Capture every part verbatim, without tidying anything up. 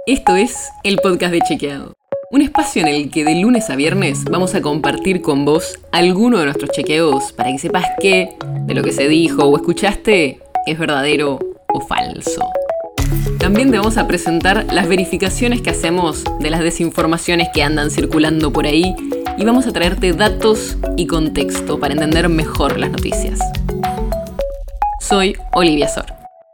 Esto es el podcast de Chequeado, un espacio en el que de lunes a viernes vamos a compartir con vos alguno de nuestros chequeos para que sepas qué de lo que se dijo o escuchaste es verdadero o falso. También te vamos a presentar las verificaciones que hacemos de las desinformaciones que andan circulando por ahí y vamos a traerte datos y contexto para entender mejor las noticias. Soy Olivia Sor.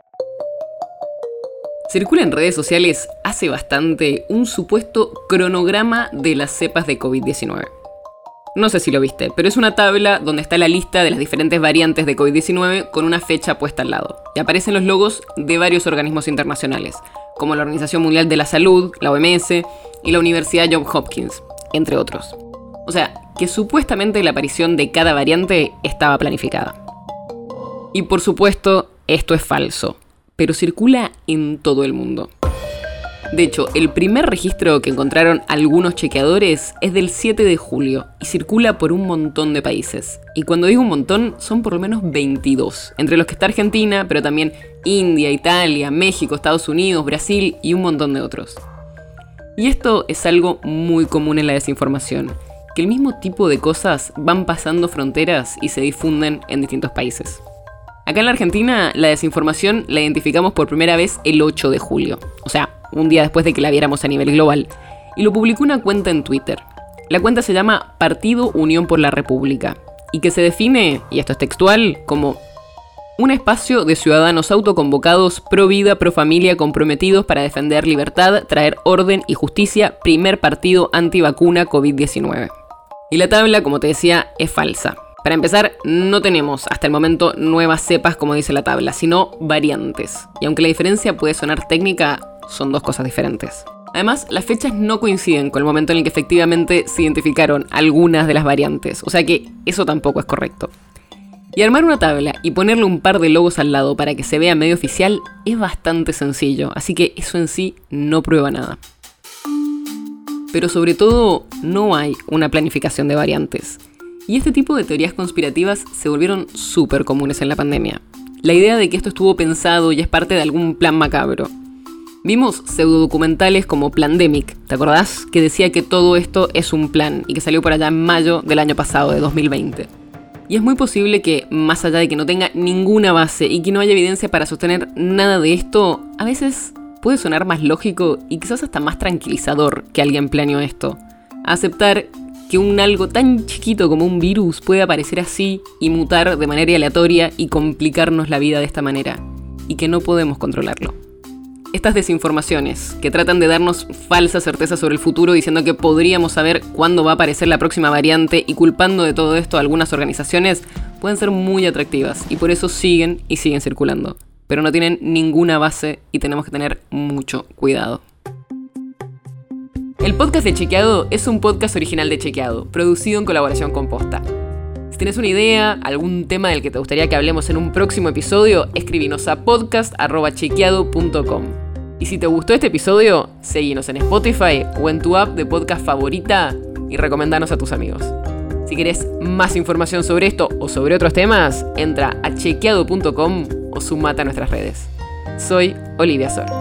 Circula en redes sociales hace bastante un supuesto cronograma de las cepas de covid diecinueve. No sé si lo viste, pero es una tabla donde está la lista de las diferentes variantes de covid diecinueve con una fecha puesta al lado. Y aparecen los logos de varios organismos internacionales, como la Organización Mundial de la Salud, la O M S y la Universidad Johns Hopkins, entre otros. O sea, que supuestamente la aparición de cada variante estaba planificada. Y por supuesto, esto es falso, pero circula en todo el mundo. De hecho, el primer registro que encontraron algunos chequeadores es del siete de julio y circula por un montón de países. Y cuando digo un montón, son por lo menos veintidós, entre los que está Argentina, pero también India, Italia, México, Estados Unidos, Brasil y un montón de otros. Y esto es algo muy común en la desinformación, que el mismo tipo de cosas van pasando fronteras y se difunden en distintos países. Acá en la Argentina, la desinformación la identificamos por primera vez el ocho de julio, o sea, un día después de que la viéramos a nivel global, y lo publicó una cuenta en Twitter. La cuenta se llama Partido Unión por la República, y que se define, y esto es textual, como un espacio de ciudadanos autoconvocados, pro vida, pro familia, comprometidos para defender libertad, traer orden y justicia, primer partido antivacuna covid diecinueve. Y la tabla, como te decía, es falsa. Para empezar, no tenemos hasta el momento nuevas cepas como dice la tabla, sino variantes. Y aunque la diferencia puede sonar técnica, son dos cosas diferentes. Además, las fechas no coinciden con el momento en el que efectivamente se identificaron algunas de las variantes, o sea que eso tampoco es correcto. Y armar una tabla y ponerle un par de logos al lado para que se vea medio oficial es bastante sencillo, así que eso en sí no prueba nada. Pero sobre todo, no hay una planificación de variantes. Y este tipo de teorías conspirativas se volvieron súper comunes en la pandemia. La idea de que esto estuvo pensado y es parte de algún plan macabro. Vimos pseudodocumentales como Plandemic, ¿te acordás? Que decía que todo esto es un plan y que salió por allá en mayo del año pasado, de dos mil veinte. Y es muy posible que, más allá de que no tenga ninguna base y que no haya evidencia para sostener nada de esto, a veces puede sonar más lógico y quizás hasta más tranquilizador que alguien planeó esto. Aceptar que un algo tan chiquito como un virus puede aparecer así y mutar de manera aleatoria y complicarnos la vida de esta manera, y que no podemos controlarlo. Estas desinformaciones, que tratan de darnos falsa certeza sobre el futuro diciendo que podríamos saber cuándo va a aparecer la próxima variante y culpando de todo esto a algunas organizaciones, pueden ser muy atractivas y por eso siguen y siguen circulando. Pero no tienen ninguna base y tenemos que tener mucho cuidado. El podcast de Chequeado es un podcast original de Chequeado, producido en colaboración con Posta. Si tienes una idea, algún tema del que te gustaría que hablemos en un próximo episodio, escribinos a podcast arroba chequeado punto com. Y si te gustó este episodio, seguinos en Spotify o en tu app de podcast favorita y recomendanos a tus amigos. Si querés más información sobre esto o sobre otros temas, entra a chequeado punto com o sumate a nuestras redes. Soy Olivia Sor.